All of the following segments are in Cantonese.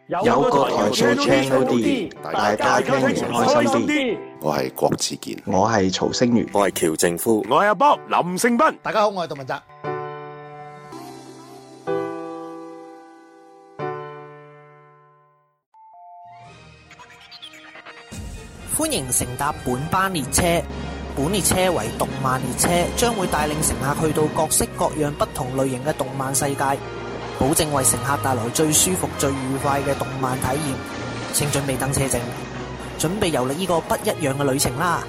有個台做 channel D， 大家聽完開心啲。 我係郭志健， 我係曹星如， 我係喬正夫， 我係阿 Bob 林勝斌。 大家好，我係杜文澤。 歡迎乘搭本班列車，本列車為動漫列車，將會帶領乘客去到各式各樣不同類型嘅動漫世界，保證為乘客帶來最舒服、最愉快嘅動漫體驗。請準備登車證，準備遊歷呢個不一樣嘅旅程啦！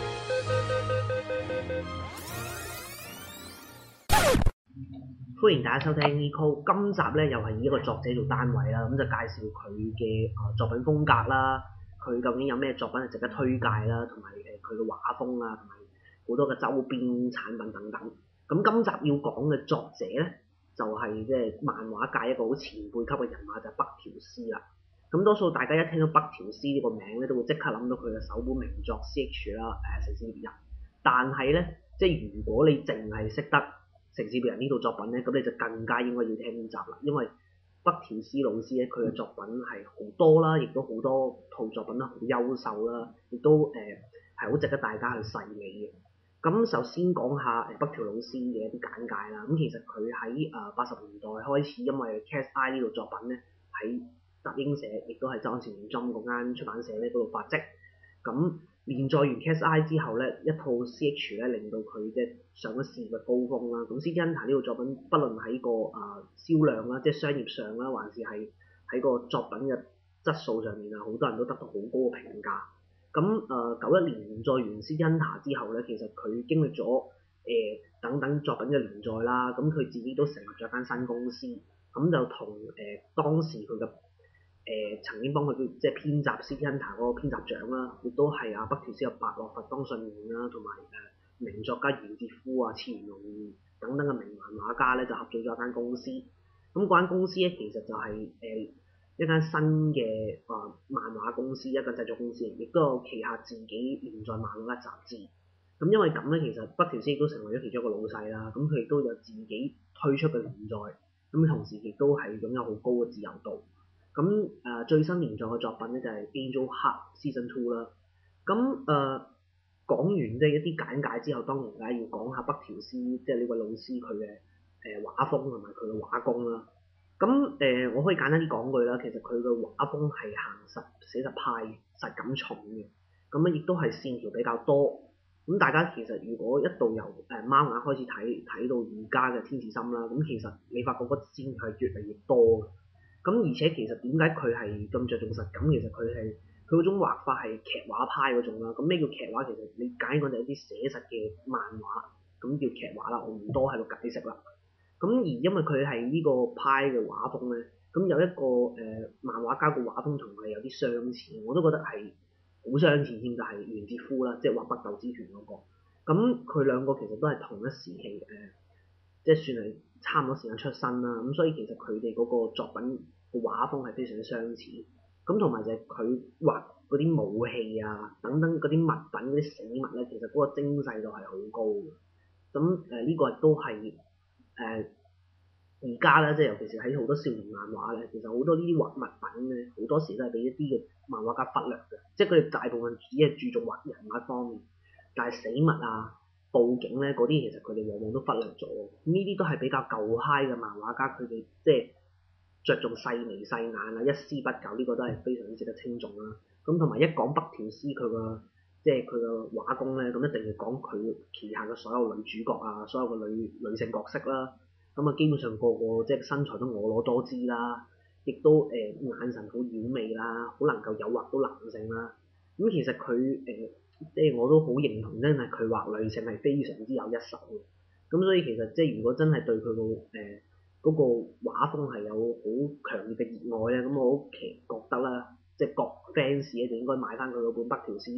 歡迎大家收聽 Eco， 今集咧又係以一個作者做單位啦，咁就介紹佢嘅作品風格啦。佢究竟有咩作品係值得推介啦，同埋佢嘅畫風啊，同埋好多嘅周邊產品等等。咁今集要講嘅作者咧，就係即係漫畫界一個好前輩級嘅人馬，就係北條司啦。咁多數大家一聽到北條司呢個名咧，都會即刻諗到佢嘅首本名作 CH 啦，城市獵人。但係咧，即係如果你淨係識得城市獵人呢套作品咧，咁你就更加應該要聽呢集啦，因為北條司老師咧，佢嘅作品係好多啦，亦都好多套作品都好優秀啦，亦都係好值得大家去細味嘅。咁首先講下北條老師嘅一啲簡介啦。咁其實佢喺80年代開始，因為 Cat's Eye 呢套作品咧喺集英社，亦都係周刊少年 Jump 嗰間出版社咧嗰度發跡。咁連載完 Cat's Eye 之後咧，一套 CH 咧令到佢即係上咗事業嘅高峰啦。咁 City Hunter 呢套作品，不論喺個銷量啦，即係商業上啦，還是係喺個作品嘅質素上面啊，好多人都得到好高嘅評價。咁91年連載完 City Hunter 之後咧，其實佢經歷咗等等作品嘅連載啦，咁佢自己都成立咗一間新公司，咁就同當時佢嘅曾經幫佢即係編輯 City Hunter 嗰個編輯長啦，亦都係北條司嘅白樂佛當信念啦，同埋名作家原哲夫啊、次元龍二等等嘅名漫畫家咧，就合組咗一間公司。咁嗰間公司咧，其實就係一間新嘅漫畫公司，一間製作公司，亦都有旗下自己連載漫畫雜誌。咁因為咁咧，其實北條司亦都成為咗其中一個老細啦。咁佢亦都有自己推出嘅連載，咁同時亦都係擁有好高嘅自由度。咁最新連載嘅作品咧就係 Angel Heart Season 2啦。咁講完即係一啲簡介之後，當然梗係要講下北條司即係呢位老師佢嘅畫風同埋佢嘅畫工啦。咁我可以簡單啲講句啦，其實佢嘅畫風係行寫實派，實感重嘅。咁咧亦都係線條比較多。咁大家其實如果一度由貓眼開始睇到而家嘅天使心啦，咁其實你發覺嗰線係越嚟越多嘅。咁而且其實點解佢係咁着重實感？其實佢嗰種畫法係劇畫派嗰種啦。咁咩叫劇畫？其實你簡講就係一啲寫實嘅漫畫，咁叫劇畫啦。我唔多喺度解釋啦。咁而因為佢係呢個派嘅畫風咧，咁有一個漫畫家嘅畫風同佢有啲相似，我都覺得係好相似添，就係原哲夫啦，即係畫北斗之拳嗰個。咁佢兩個其實都係同一時期即係算係差唔多時間出身啦。咁所以其實佢哋嗰個作品個畫風係非常之相似。咁同埋就係佢畫嗰啲武器啊等等嗰啲物品嗰啲死物咧，其實嗰個精細度係好高嘅。咁呢個亦都係而家咧，即係尤其是喺好多少年漫畫咧，其實好多呢啲畫物品咧，好多時都係俾一啲嘅漫畫家忽略嘅，即係佢哋大部分只係注重畫人物方面，但係死物啊、佈景咧嗰啲，其實佢哋往往都忽略咗。呢啲都係比較舊派嘅漫畫家，佢哋即係着重細眉細眼啊、一絲不苟，呢個都係非常之值得稱重啦。咁同埋一講北條司佢個即係佢個畫工咧，咁一定要講佢旗下嘅所有女主角啊，所有嘅女性角色啦。咁啊，基本上個個即係身材都婀娜多姿啦，亦都眼神好妖媚啦，好能夠誘惑到男性啦。咁其實佢即係我都好認同，真係佢畫女性係非常之有一手嘅。咁所以其實即係如果真係對佢嗰個畫風係有好強烈嘅熱愛咧，咁我好覺得啦，即係各 fans 咧就應該買翻佢嗰本北條司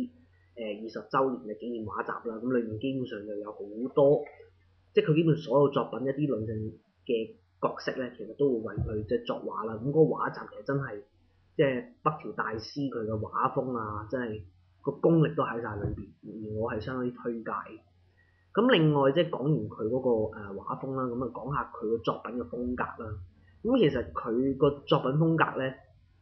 20週年嘅紀念畫集啦。咁裏面基本上就有好多。即係佢基本所有作品一啲女性嘅角色咧，其實都會為佢即係作畫啦。咁嗰個畫集其實真係即係北條大師佢嘅畫風啊，真係個功力都喺晒裏邊，而我係相當之推介。咁另外即係講完佢嗰個畫風啦，咁啊講下佢個作品嘅風格啦。咁其實佢個作品風格咧，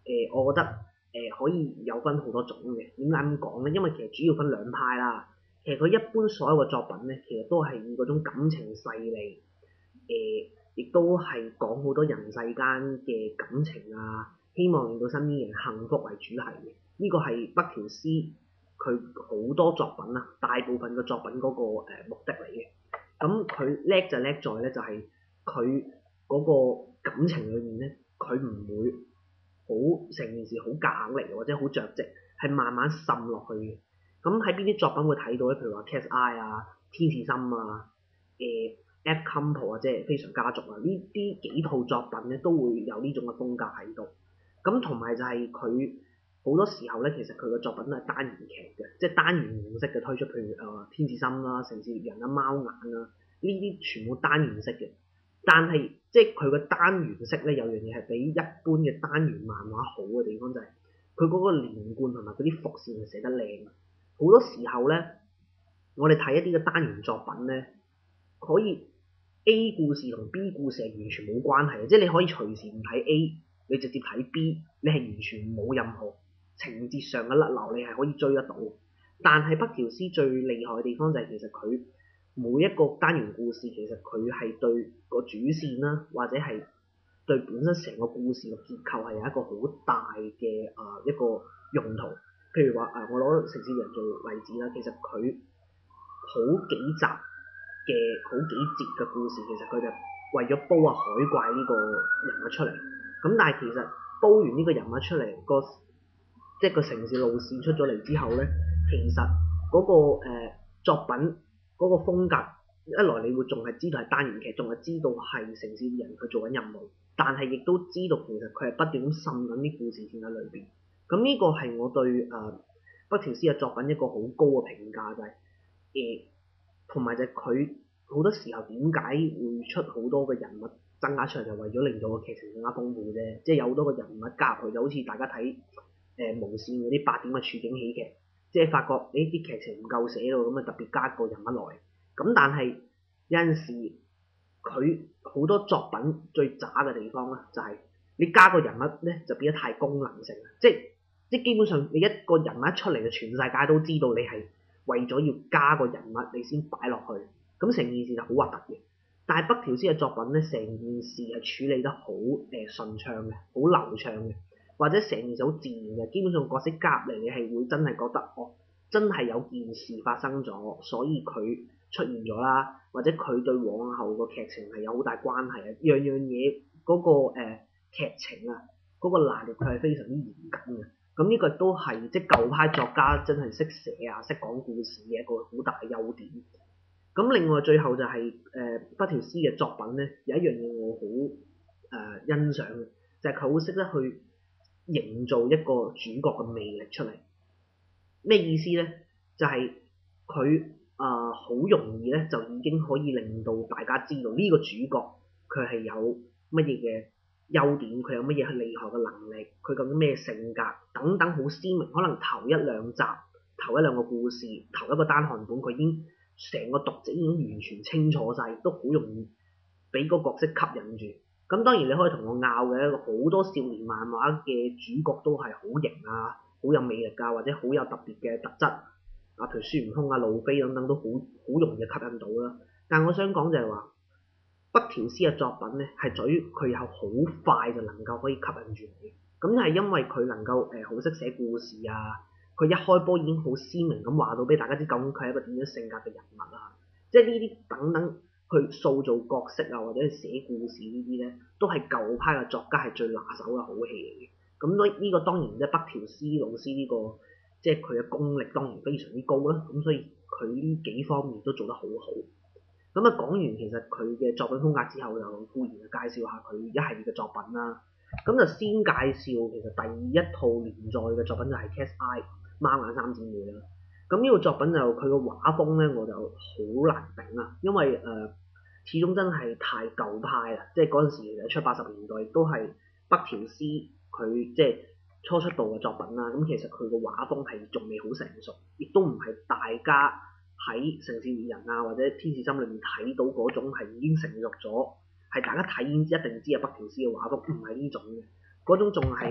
我覺得可以有分好多種嘅。點解咁講咧？因為其實主要分兩派啦。其實佢一般所有嘅作品咧，其實都係以嗰種感情細膩，亦都係講好多人世間嘅感情啊，希望令到身邊人幸福為主題嘅。呢個係北條司佢好多作品啊，大部分嘅作品嗰個目的嚟嘅。咁佢叻就叻在咧，就係佢嗰個感情裏面咧，佢唔會好成件事好夾硬嚟，或者好着跡，係慢慢滲落去嘅。咁喺邊啲作品會睇到咧？譬如話 Cat's Eye 啊、天使心啊、F Couple 啊，即係非常家族啊，呢啲幾套作品咧都會有呢種嘅風格喺度。咁同埋就係佢好多時候咧，其實佢嘅作品都係單元劇嘅，即係單元形式嘅推出，譬如天使心啦、城市獵人啦、貓眼啦，呢啲全部單元式嘅。但係即係佢嘅單元式咧，有樣嘢係比一般嘅單元漫畫好嘅地方就係佢嗰個連貫同埋嗰啲伏線係寫得靚。好多時候咧，我哋睇一啲嘅單元作品咧，可以 A 故事同 B 故事係完全冇關係嘅，即係你可以隨時唔睇 A，你直接睇 B，你係完全冇任何情節上嘅甩漏，你係可以追得到。但係北條司最厲害嘅地方就係其實佢每一個單元故事，其實佢係對個主線啦，或者係對本身成個故事嘅結構係有一個好大嘅一個用途。譬如話我攞城市獵人做例子啦，其實佢好幾集嘅好幾節嘅故事，其實佢就為咗煲海怪呢個人物出嚟。咁但係其實煲完呢個人物出嚟，即係個城市路線出咗嚟之後咧，其實嗰個作品嗰個風格，一來你會仲係知道係單元劇，仲係知道係城市獵人佢做緊任務，但係亦都知道其實佢係不斷咁滲緊啲故事線喺裏邊。咁呢個係我對北條司嘅作品一個好高嘅評價，就係同埋就係佢好多時候點解會出好多嘅人物增加出嚟，就為咗令到個劇情更加豐富啫。即係有好多個人物加入去，就好似大家睇無線嗰啲8點嘅處境喜劇，即係發覺呢啲劇情唔夠寫咯，咁啊特別加個人物來。咁但係有陣時佢好多作品最渣嘅地方咧，就係你加個人物咧就變得太功能性啦，即係基本上你一個人物一出嚟就全世界都知道你係為咗要加個人物你先擺落去，咁成件事就好核突嘅。但係北條司嘅作品咧，成件事係處理得好順暢嘅，好流暢嘅，或者成件事好自然嘅。基本上角色夾嚟，你係會真係覺得真係有件事發生咗，所以佢出現咗啦，或者佢對往後個劇情係有好大關係啊。樣樣嘢嗰個劇情啊，嗰個拿捏佢係非常之嚴謹嘅。咁呢個都係即係舊派作家真係識寫啊、識講故事嘅一個好大嘅優點。咁另外最後就係北條司嘅作品咧，有一樣嘢我好欣賞嘅，就係佢好識得去營造一個主角嘅魅力出嚟。咩意思咧？就係佢好容易咧就已經可以令到大家知道呢個主角佢係有乜嘢嘅優點，佢有乜嘢係厲害嘅能力，佢究竟咩性格等等好鮮明。可能頭一兩集、頭一兩個故事、頭一個單行本，佢已經成個讀者已經完全清楚晒，都好容易俾個角色吸引住。咁當然你可以同我拗嘅，好多少年漫畫嘅主角都係好型啊，好有魅力啊，或者好有特別嘅特質啊，譬如孫悟空啊、路飛等等都好容易吸引到啦。但我想講就係話，北條司嘅作品咧係在於佢有好快就能夠可以吸引住你，咁係因為佢能夠好識寫故事啊，佢一開波已經好鮮明咁話到俾大家知究竟佢係一個點樣性格嘅人物啊，即係呢啲等等去塑造角色啊，或者係寫故事呢啲咧，都係舊派嘅作家係最拿手嘅好戲嚟嘅。咁呢個當然即係北條司老師呢個即係佢嘅功力當然非常之高啦，咁所以佢呢幾方面都做得好好。咁講完其實佢嘅作品風格之後，就固然就介紹下佢一系列嘅作品啦。咁就先介紹其實第一套連載嘅作品就係 Cat's Eye 貓眼三姊妹啦。咁呢個作品就佢個畫風咧，我就好難頂啊，因為始終真係太舊派啦，即係嗰陣時70-80年代都係北條司佢即係初出道嘅作品啦。咁其實佢個畫風係仲未好成熟，亦都唔係大家喺城市獵人啊或者天使心裏面睇到嗰種係已經成熟咗，係大家睇已經一定知係北條司嘅畫風，唔係呢種嘅，嗰種仲係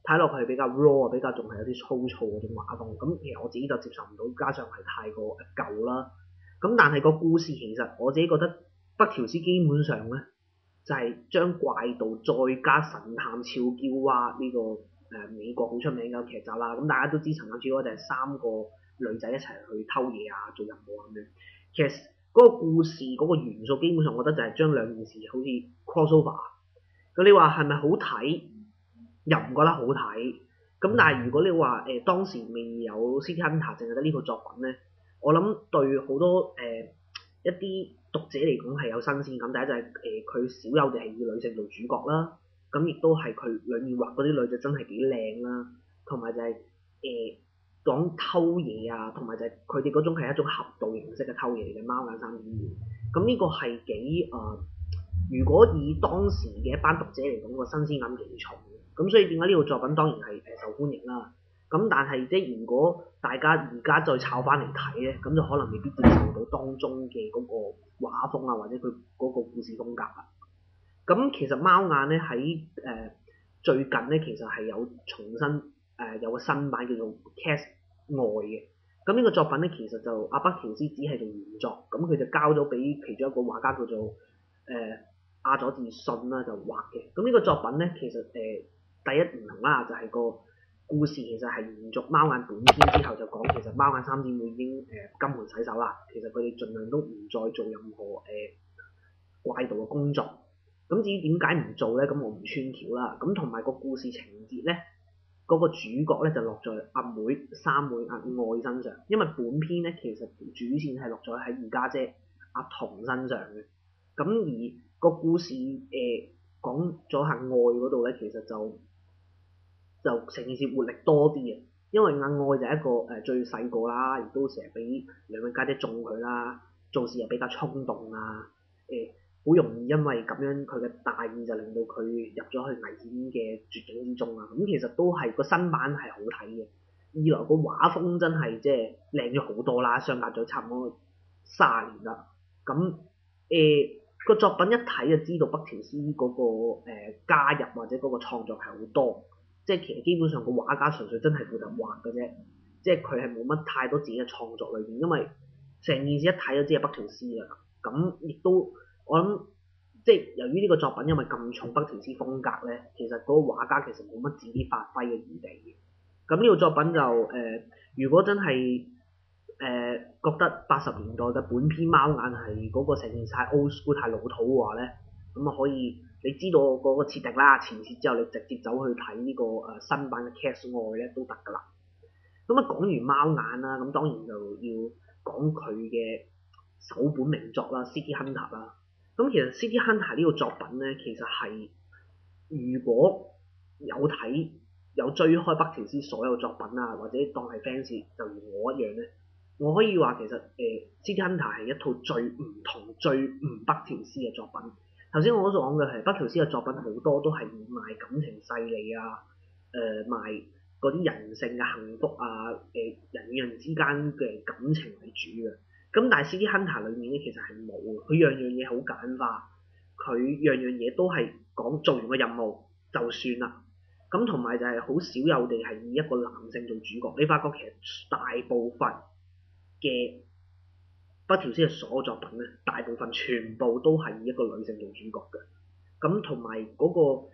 睇落去比較 raw 比較仲係有啲粗糙嗰種畫風。咁其實我自己就接受唔到，加上係太過舊啦。咁但係個故事其實我自己覺得北條司基本上咧就係將怪盜再加神探俏嬌娃呢個美國好出名嘅劇集啦。咁大家都知神探俏嬌娃就係3個女仔一齊去偷嘢啊、做任務咁樣。其實嗰個故事嗰個元素基本上我覺得就係將兩件事好似 crossover。咁你話係咪好睇？又唔覺得好睇。咁但係如果你話當時未有 City Hunter 淨係得呢套作品咧，我諗對好多一啲讀者嚟講係有新鮮感。第一就係佢少有地係以女性做主角啦，咁亦都係佢裡面畫嗰啲女仔真係幾靚啦，同埋就係講偷嘢啊，同埋就係佢哋嗰種係一種合道形式嘅偷嘢嚟嘅貓眼三點二。咁呢個係幾如果以當時嘅一班讀者嚟講，個新鮮感幾重嘅。咁所以點解呢套作品當然係受歡迎啦。咁但係即係如果大家而家再抄翻嚟睇咧，咁就可能未必接受到當中嘅嗰個畫風啊，或者佢嗰個故事風格啊。咁其實貓眼咧喺最近咧，其實係有重新有個新版叫做 Cast 外嘅。咁呢個作品咧，其實就阿北條司只係做原作，咁佢就交咗俾其中一個畫家叫做阿佐治信啦就畫嘅。咁呢個作品咧，其實第一唔同啦，就係個故事其實係延續貓眼本篇之後，就講其實貓眼三姊妹已經金盆洗手啦。其實佢哋盡量都唔再做任何怪盜嘅工作。咁至於點解唔做咧？咁我唔穿橋啦。咁同埋個故事情節咧，嗰個主角咧就落在阿妹三妹阿愛身上，因為本篇咧其實主線係落咗喺二家姐阿童身上嘅。咁而個故事講咗係愛嗰度咧，其實就成件事活力多啲嘅，因為阿愛就係一個最細個啦，亦都成日俾兩個家姐縱佢啦，做事又比較衝動啊，好容易因為咁樣佢嘅大意就令到佢入咗去危險嘅絕境之中啊。咁其實都係個新版係好睇嘅，二來個畫風真係即係靚咗好多啦，相隔咗差唔多30年啦。咁個作品一睇就知道北條司嗰個加入或者嗰個創作係好多。即係其實基本上個畫家純粹真係負責畫嘅啫，即係佢係冇乜太多自己嘅創作裏邊，因為成件事一睇就知係北條司啦。咁亦都我諗，即係由於呢個作品因為咁重北條司風格咧，其實嗰個畫家其實冇乜自己發揮嘅餘地嘅。咁呢個作品就如果真係覺得80年代嘅本篇貓眼係嗰個成件事太 old school 太老土嘅話咧，咁啊可以。你知道嗰個設定啦，前設之後你直接走去睇呢個新版嘅 Cast 外咧都得㗎啦。咁講完貓眼啦，咁當然就要講佢嘅首本名作啦，《City Hunter》啦。咁其實《City Hunter》呢個作品咧，其實係如果有睇有追開北條司所有作品啊，或者當係 fans 就如我一樣咧，我可以話其實City Hunter》係一套最唔同、最唔北條司嘅作品。頭先我所講嘅係北條司嘅作品好多都係以賣感情細膩啊，賣嗰啲人性嘅幸福啊，人與人之間嘅感情為主嘅。咁但係 City Hunter 裏面咧其實係冇嘅，佢樣樣嘢好簡化，佢樣樣嘢都係講做完個任務就算啦。咁同埋就係好少有地係以一個男性做主角。你發覺其實大部分嘅北條司嘅所有作品咧，大部分全部都係以一個女性做主角嘅。咁同埋嗰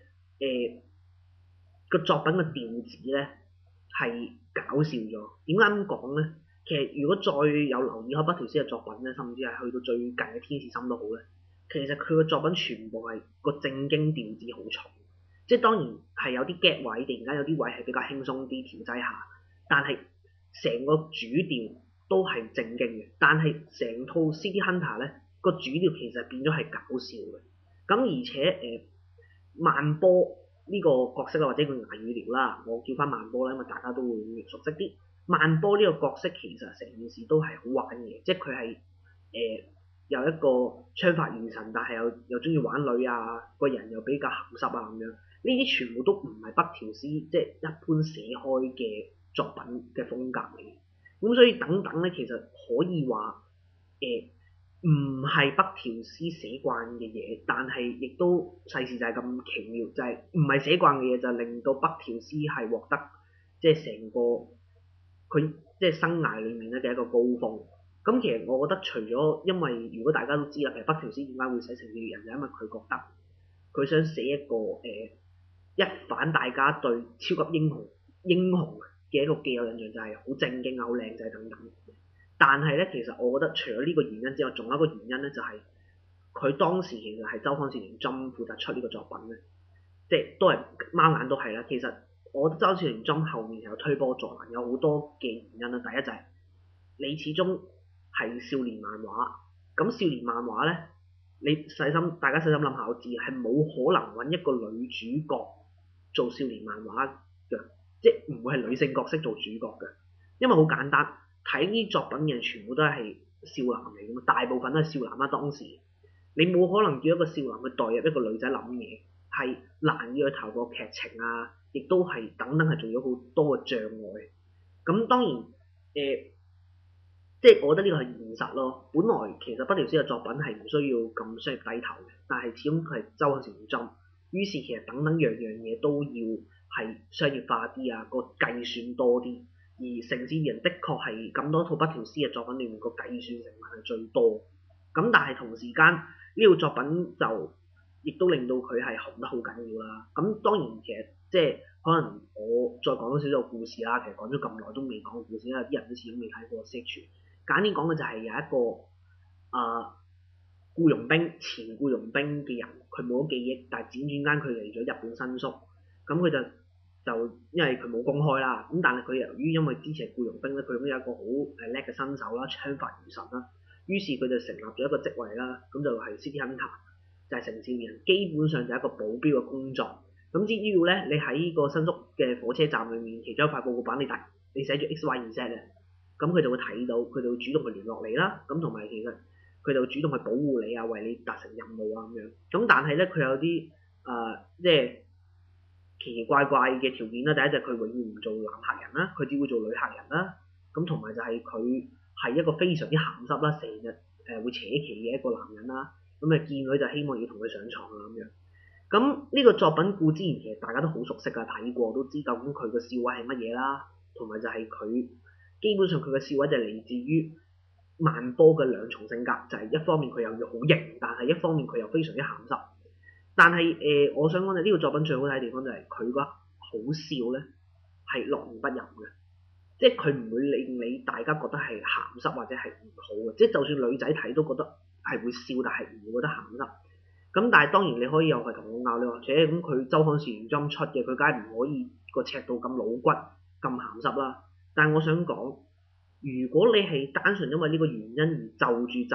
個作品嘅調子咧係搞笑咗。點解咁講咧？其實如果再有留意開北條司嘅作品咧，甚至係去到最近嘅天使心都好咧，其實佢嘅作品全部係個正經調子好重。即係當然係有啲 gag 位，突然間有啲位係比較輕鬆啲調劑下，但係成個主調都係正經嘅。但係成套 City Hunter 咧個主調其實變咗係搞笑嘅。咁而且萬波呢個角色啊，或者叫牙語聊啦，我叫翻萬波啦，因為大家都會熟悉啲。萬波呢個角色其實成件事都係好玩嘅，即係佢係有一個槍法如神，但係又中意玩女啊，個人又比較鹹濕啊咁樣。呢啲全部都唔係北條司即係一般寫開嘅作品嘅風格嚟。咁所以等等咧，其實可以話唔係北條司寫慣嘅嘢，但係亦都世事就係咁奇妙，就係唔係寫慣嘅嘢就令到北條司係獲得即係成個佢即係生涯裡面咧嘅一個高峰。咁其實我覺得除咗因為如果大家都知啦，其實北條司點解會寫城市獵人，就因為佢覺得佢想寫一個一反大家對超級英雄嘅一個既有印象，就係好正經啊、好靚仔等等。但係咧，其實我覺得除咗呢個原因之外，仲有一個原因咧，就係佢當時其實係週刊少年 Jump 負責出呢個作品嘅，即係都係貓眼都係啦。其實我覺得週刊少年 Jump 後面係有推波助瀾，有好多嘅原因啦。第一就係你始終係少年漫畫，咁少年漫畫咧，大家細心諗下，我知係冇可能揾一個女主角做少年漫畫嘅，即係唔會係女性角色做主角嘅，因為好簡單。睇呢啲作品嘅人全部都係少男嚟㗎嘛，大部分都係少男啦。當時你冇可能叫一個少男去代入一個女仔諗嘢，係難以去透過劇情啊，亦都係等等係做咗好多嘅障礙。咁當然即係我覺得呢個係現實咯。本來其實北條司嘅作品係唔需要咁商業低頭嘅，但係始終佢係週刊少年 Jump，於是其實等等樣樣嘢都要係商業化啲啊，個計算多啲。而城市獵人的確係咁多套北條司嘅作品裏面個計算成分係最多，咁但係同時間呢套作品就亦都令到佢係紅得好緊要啦。咁當然其實即係可能我再講多少少故事啦，其實講咗咁耐都未講故事，因為啲人都始終未睇過 Sketch。簡單講嘅就係有一個僱傭兵前僱傭兵嘅人，佢冇咗記憶，但係輾轉間佢嚟咗日本新宿，咁佢就因為佢冇公開啦，咁但係佢由於因為之前僱傭兵咧，佢擁有一個好叻嘅身手啦，槍法如神啦，於是佢就成立咗一個職位啦，咁就係 City Hunter，就係城市獵人，基本上就係一個保鏢嘅工作。咁只要咧你喺個新宿嘅火車站裏面，其中一塊報告板你寫住 XYZ 咧，咁佢就會睇到，佢就會主動去聯絡你啦，咁同埋其實佢就會主動去保護你啊，為你達成任務啊咁樣。咁但係咧佢有啲即係奇奇怪怪嘅條件啦。第一就係佢永遠唔做男客人啦，佢只會做女客人啦。咁同埋就係佢係一個非常之鹹濕啦，成日會扯旗嘅一個男人啦。咁見女就希望要同佢上床啊咁樣。咁呢個作品固之然其實大家都好熟悉㗎，睇過都知究竟佢個笑位係乜嘢啦。同埋就係佢基本上佢嘅笑位就係嚟自於萬波嘅兩重性格，就係一方面佢又要好型，但係一方面佢又非常之鹹濕。但係我想講呢個作品最好睇嘅地方就係佢個好笑咧係落而不淫嘅，即係佢唔會令你大家覺得係鹹濕或者係唔好嘅，即係就算女仔睇都覺得係會笑，但係唔會覺得鹹濕。咁但係當然你可以又係同我拗，你話咁佢週刊少年 Jump 出嘅，佢梗係唔可以個尺度咁老骨咁鹹濕啦。但係我想講，如果你係單純因為呢個原因而就住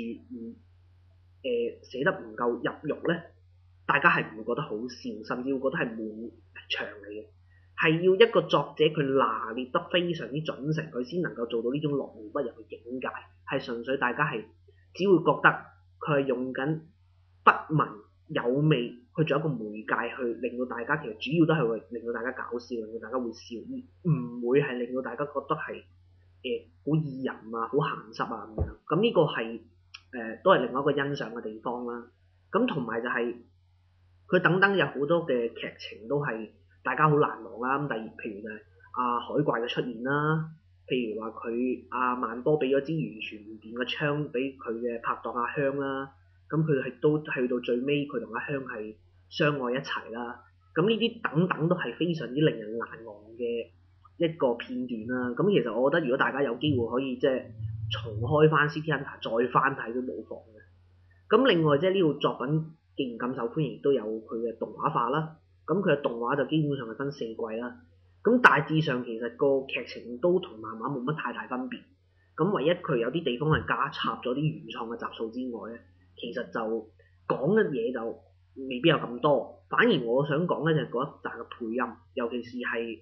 寫得唔夠入肉咧，大家係唔會覺得好笑，甚至會覺得係悶場嚟嘅。係要一個作者佢拿捏得非常之準成，佢先能夠做到呢種落而不入嘅境界。係純粹大家係只會覺得佢係用緊不文有味去做一個媒介，去令到大家其實主要都係會令到大家搞笑，令到大家會笑，而唔會係令到大家覺得係好意淫啊、好鹹濕啊咁樣。咁呢個係都係另外一個欣賞嘅地方啦。咁同埋就係佢等等有好多嘅劇情都係大家好難忘啦。咁譬如就係海怪嘅出現啦，譬如話佢萬波俾咗支完全唔掂嘅槍俾佢嘅拍檔阿香啦，咁佢係都去到最尾佢同阿香係相愛一齊啦。咁呢啲等等都係非常之令人難忘嘅一個片段啦。咁其實我覺得如果大家有機會可以即係重開翻 City Hunter 再翻睇都冇妨嘅。咁另外即係呢套作品既然咁受歡迎，亦都有佢嘅動畫化啦。咁佢嘅動畫就基本上係分4季啦。咁大致上其實個劇情都同漫畫冇乜太大分別。咁唯一佢有啲地方係加插咗啲原創嘅集數之外咧，其實就講嘅嘢就未必有咁多。反而我想講咧就係嗰一集嘅配音，尤其是係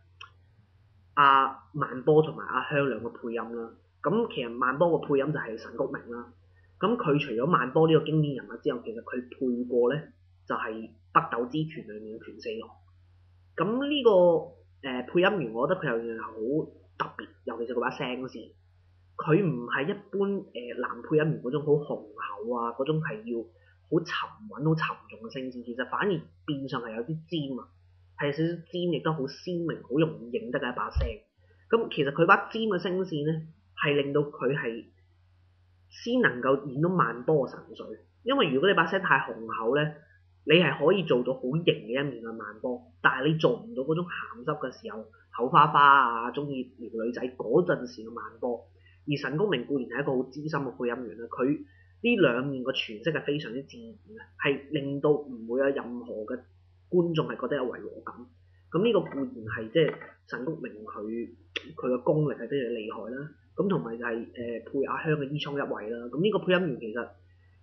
萬波同埋阿香兩個配音啦。咁其實萬波個配音就係神谷明啦。咁佢除咗萬波呢個經典人物之後，其實佢配過咧就係北斗之拳裏面嘅拳四郎。咁呢個配音員，我覺得佢有樣好特別，尤其是嗰把聲先。 佢唔係一般男配音員嗰種好雄厚啊，嗰種係要好沉穩、好沉重嘅聲線，其實反而變相係有啲尖啊，係有少少尖，亦都好鮮明、好容易認得嘅一把聲。咁其實佢把尖嘅聲線咧，係令到佢係先能夠演到萬波神髓。因為如果你把聲太雄厚咧，你係可以做到好型嘅一面嘅萬波，但係你做唔到嗰種鹹濕嘅時候，口花花啊，中意撩女仔嗰陣時嘅萬波。而陳菊明固然係一個好資深嘅配音員啦，佢呢兩面嘅詮釋係非常之自然嘅，係令到唔會有任何嘅觀眾係覺得有違和感。咁呢個固然係即係陳菊明佢嘅功力係非常厲害啦。咁同埋就係配阿香嘅伊倉一惠啦。咁呢個配音員其實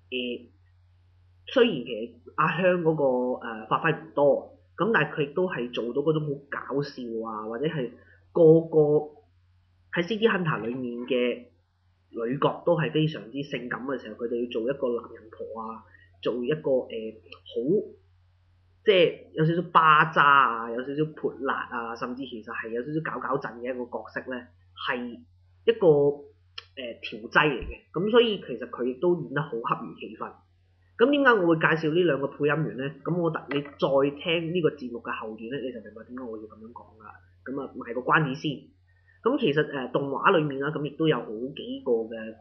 雖然其實阿香嗰個發揮唔多，咁但係佢亦都係做到嗰種好搞笑啊，或者係個個喺 City Hunter 裏面嘅女角都係非常之性感嘅時候，佢哋要做一個男人婆啊，做一個好即係有少少巴渣啊，有少少潑辣啊，甚至其實係有少少搞搞震嘅一個角色咧，係一個調劑嚟嘅。咁所以其實佢亦都演得好恰如其分。咁點解我會介紹呢兩個配音員咧？咁你再聽呢個節目嘅後段咧，你就明白點解我要咁樣講㗎。咁啊，賣個關子先。咁其實動畫裏面啦，咁亦都有好幾個嘅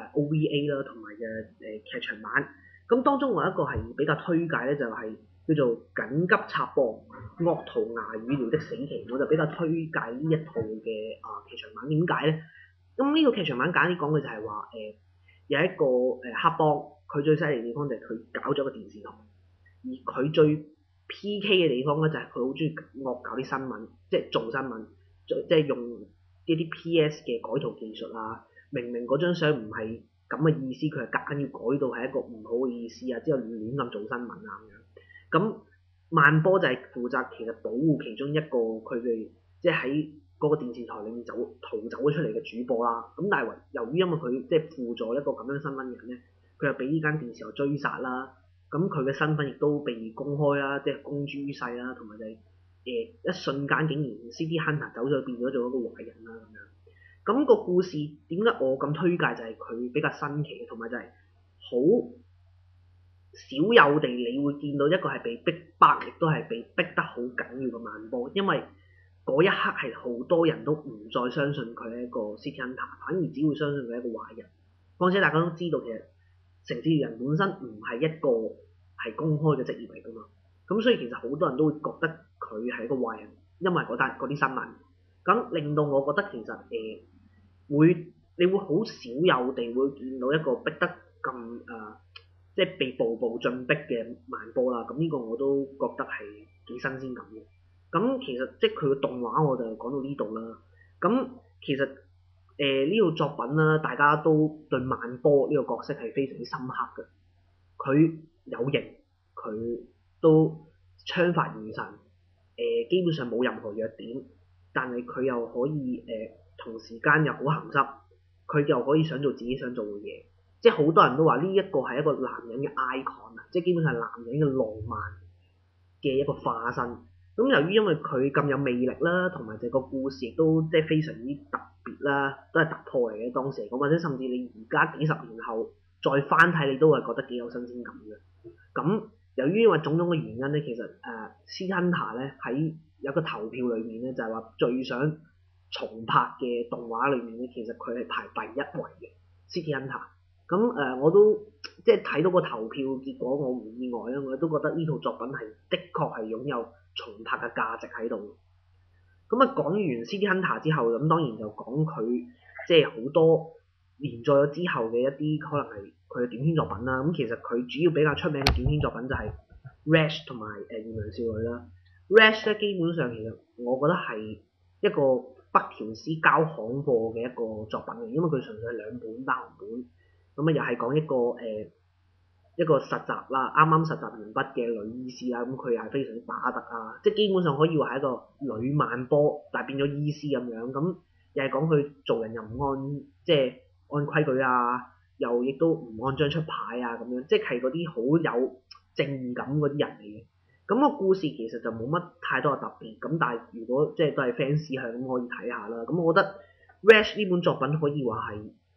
OVA 啦，同埋嘅劇場版。咁當中我有一個係比較推介咧，就係叫做緊急插播惡徒牙語聊的死期，我就比較推介呢一套嘅劇場版。點解咧？咁呢個劇場版簡單啲講嘅就係話有一個黑幫，佢最犀利嘅地方就係佢搞咗個電視台，而佢最 PK 嘅地方咧就係佢好中意惡搞啲新聞，即係做新聞，即係用一啲 PS 嘅改圖技術啊，明明嗰張相唔係咁嘅意思，佢係夾硬要改到係一個唔好嘅意思啊，之後亂咁做新聞啊咁樣。咁萬波就係負責其實保護其中一個佢哋即係喺嗰個電視台裏面逃走咗出嚟嘅主播啦。咁但係由於因為佢即係輔助一個咁樣新聞嘅人咧，佢又俾呢間電視台追殺啦。咁佢嘅身份亦都被公開啦，即係公諸於世啦，同埋就係一瞬間竟然 City Hunter 走咗變咗做一個壞人啦咁樣。咁個故事點解我咁推介就係佢比較新奇嘅，同埋就係好少有地你會見到一個係被逼迫，亦都係被逼得好緊要嘅萬波，因為嗰一刻係好多人都唔再相信佢係一個 City Hunter， 反而只會相信佢係一個壞人。況且大家都知道其實城市獵人本身唔係一個係公開嘅職業嚟㗎嘛，咁所以其實好多人都會覺得佢係一個壞人，因為嗰啲新聞，咁令到我覺得其實你會好少有地會見到一個逼得咁即係被步步進逼嘅萬波啦。咁呢個我都覺得係幾新鮮感嘅。咁其實即係佢嘅動畫我就講到呢度啦。咁其實呢套作品啦，大家都對萬波呢個角色係非常之深刻嘅。佢有型，佢都槍法如神，基本上冇任何弱點，但係佢又可以同時間又好鹹濕，佢又可以想做自己想做嘅嘢。即係好多人都話呢一個係一個男人嘅 icon 啊，即係基本上係男人嘅浪漫嘅一個化身。咁由於因為佢咁有魅力啦，同埋就個故事亦都即係非常之特別啦，都係突破嚟嘅當時嚟講，或者甚至你而家幾十年後再翻睇，你都係覺得幾有新鮮感嘅。咁由於因為種種嘅原因咧，其實City Hunter咧喺有個投票裏面咧，就係話最想重拍嘅動畫裏面咧，其實佢係排第一位嘅 City Hunter。咁我都即係睇到個投票結果，我唔意外啦，我都覺得呢套作品係的確係擁有重拍嘅價值喺度。咁講完 City Hunter 之後，咁當然就講佢即係好多連載咗之後嘅一啲可能係佢嘅短篇作品啦。咁其實佢主要比較出名嘅短篇作品就係 Rash 同埋炎良少女啦。Rash 咧基本上其實我覺得係一個北條司交行貨嘅一個作品嚟，因為佢純粹係兩本單行本。咁又係講一個實習啦，啱啱實習完畢嘅女醫師啦，咁佢係非常之打得啊，即係基本上可以話係一個女萬波，但係變咗醫師咁樣。咁又係講佢做人又唔按規矩啊，又亦都唔按章出牌啊咁樣，即係嗰啲好有正義感嗰啲人嚟嘅。咁個故事其實就冇乜太多嘅特別，咁但係如果即係都係 fans 向咁可以睇下啦。咁我覺得 Rash 呢本作品可以話係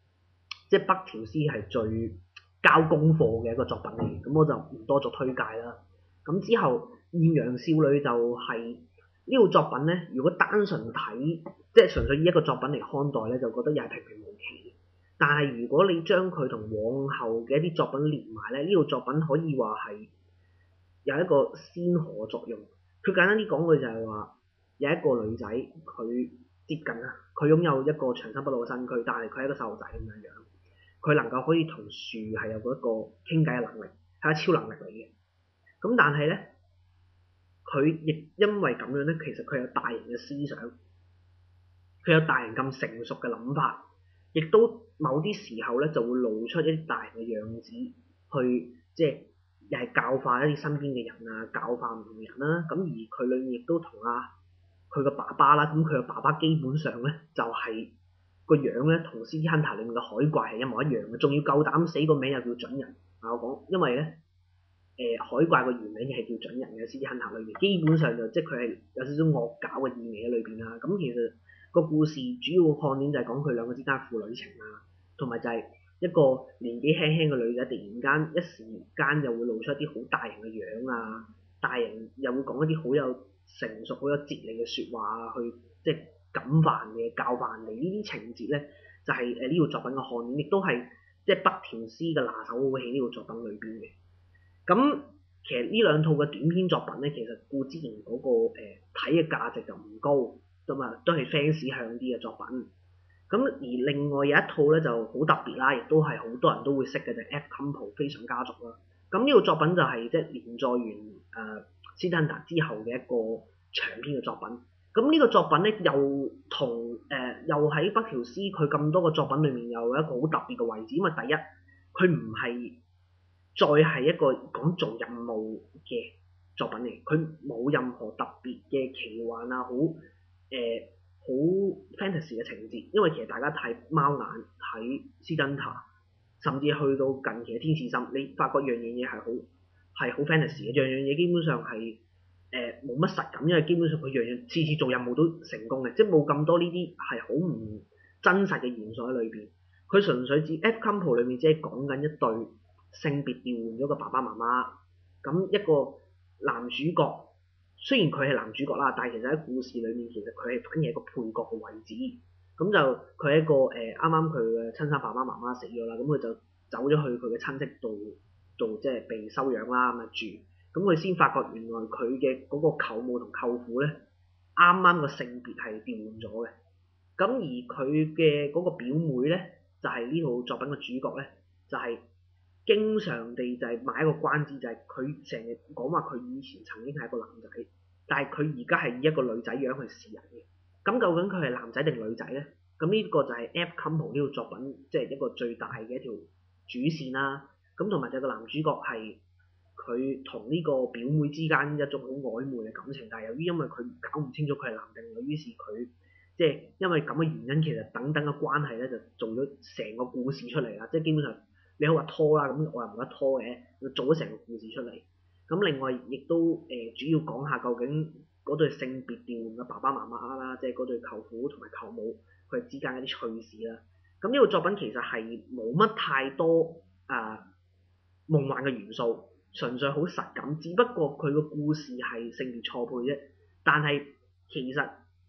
即係北條司係最交功課嘅一個作品嚟，咁我就唔多作推介啦。咁之後《豔陽少女》就係呢套作品咧，如果單純睇，即係純粹以一個作品嚟看待咧，就覺得又係平平無奇。但係如果你將佢同往後嘅一啲作品連埋咧，呢套作品可以話係有一個先河作用。佢簡單啲講句就係話，有一個女仔佢接近啦，佢擁有一個長生不老嘅身軀，但係佢係一個細路仔咁樣樣，佢能夠可以同樹係有一個傾偈嘅能力，係一個超能力嚟嘅。咁但係咧，佢亦因為咁樣咧，其實佢有大型嘅思想，佢有大型咁成熟嘅諗法，亦都某啲時候咧就會露出一啲大型嘅樣子，去即係又係教化一啲身邊嘅人啊，教化唔同人啦。咁而佢裏面亦都同佢個爸爸啦，咁佢個爸爸基本上咧就係個樣咧同《City Hunter》裏面嘅海怪係一模一樣嘅，仲要夠膽死個名又叫準人。我講，因為咧海怪個原名係叫準人嘅，《City Hunter》裏面基本上就即係佢係有少少惡搞嘅意味喺裏邊啦。咁其實個故事主要看點就係講佢兩個之間父女情啊，同埋就係一個年紀輕輕嘅女仔突然間一時間又會露出一啲好大型嘅樣啊，大型又會講一啲好有成熟好有哲理嘅説話啊，去即係感化人哋教化人哋呢啲情節咧，就係呢套作品嘅看點，亦都係即係北條司嘅拿手好戲呢套作品裏邊嘅。咁其實呢兩套嘅短篇作品咧，其實顧之然嗰個睇嘅價值就唔高，咁啊都係 fans 向啲嘅作品。咁而另外有一套咧就好特別啦，亦都係好多人都會識嘅就係 F Compo 非常家族啦。咁呢套作品就係即係連載完City Hunter 之後嘅一個長篇嘅作品。咁呢個作品咧又同又喺北條司佢咁多個作品裏面又有一個好特別嘅位置，因為第一佢唔係再係一個講做任務嘅作品嚟，佢冇任何特別嘅奇幻啊，好 fantasy 嘅情節。因為其實大家睇貓眼睇 City Hunter，甚至去到近期嘅天使心，你發覺樣嘢係好 fantasy 嘅，樣嘢基本上係冇乜實感，因為基本上佢樣樣次次做任務都成功嘅，即係冇咁多呢啲係好唔真實嘅元素喺裏邊。佢純粹指 F Compo 裏面只係講緊一對性別調換咗嘅爸爸媽媽，咁一個男主角雖然佢係男主角啦，但係其實喺故事裏面其實佢係反而係一個配角嘅位置。咁就佢係一個啱啱佢嘅親生爸爸媽媽死咗啦，咁佢就走咗去佢嘅親戚度即係被收養啦，咁啊住。咁佢先發覺原來佢嘅嗰個舅母同舅父咧，啱啱個性別係調換咗嘅。咁而佢嘅嗰個表妹咧，就係呢套作品嘅主角咧，就係經常地就係賣一個關子，就係佢成日講話佢以前曾經係一個男仔，但係佢而家係以一個女仔樣去示人嘅。咁究竟佢係男仔定女仔咧？咁呢個就係 F Compo 呢套作品即係一個最大嘅一條主線啦。咁同埋就係個男主角係佢同呢個表妹之間一種好曖昧嘅感情，但係由於因為佢搞唔清楚佢係男定女，於是佢即係因為咁嘅原因，其實等等嘅關係咧就做咗成個故事出嚟啦。即係基本上你可以話拖啦，咁我又冇得拖嘅，做咗成個故事出嚟。咁另外亦都主要講下究竟嗰對性別調換嘅爸爸媽媽啦，即係嗰對舅父同埋舅母佢哋之間一啲趣事啦。咁呢個作品其實係冇乜太多夢幻嘅元素，純粹好實感。只不過佢個故事係性別錯配啫。但係其實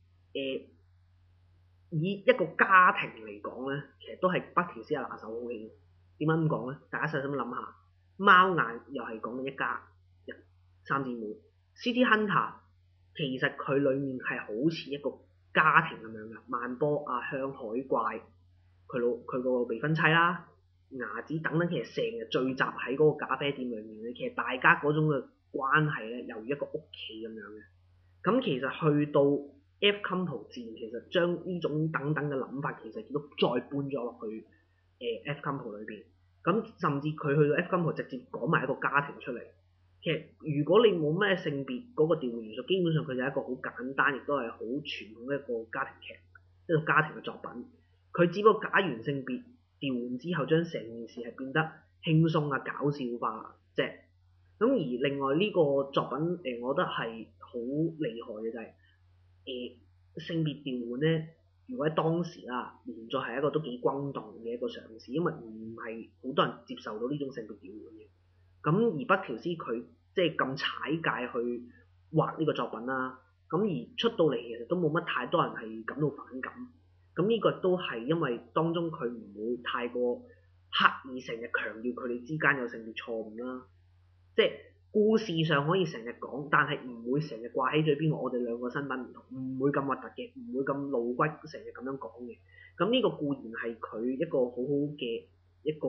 以一個家庭嚟講咧，其實都係北條司嘅拿手好戲。點解咁講咧？大家細心諗下，貓眼又係講緊一家人三姊妹 ，City Hunter 其實佢裡面係好似一個家庭咁樣嘅，萬波、阿香、海怪，佢個未婚妻啦、牙子等等，其實成日聚集喺嗰個咖啡店裏面咧，其實大家嗰種嘅關係咧，猶如一個屋企咁樣嘅。咁其實去到 F Compo 自然其實將呢種等等嘅諗法，其實亦都再搬咗落去F Compo 裏邊。咁甚至佢去到 F Compo 直接講埋一個家庭出嚟。其實如果你冇咩性別嗰個調換元素，基本上佢就係一個好簡單，亦都係好傳統嘅一個家庭劇，一個家庭嘅作品。佢只不過假完性別調換之後，將成件事係變得輕鬆啊、搞笑化啫。咁而另外呢個作品我覺得係好厲害嘅就係性別調換咧， 如果喺當時啦，連載係一個都幾轟動嘅一個嘗試，因為唔係好多人接受到呢種性別調換嘅。咁而北條司佢即係咁踩界去畫呢個作品啦，咁而出到嚟其實都冇乜太多人係感到反感。咁呢個都係因為當中佢唔會太過刻意成日強調佢哋之間有性別錯誤啦，即係故事上可以成日講，但係唔會成日掛喺嘴邊話我哋兩個身份唔同，唔會咁核突嘅，唔會咁露骨成日咁樣講嘅。咁呢個固然係佢一個好好嘅一個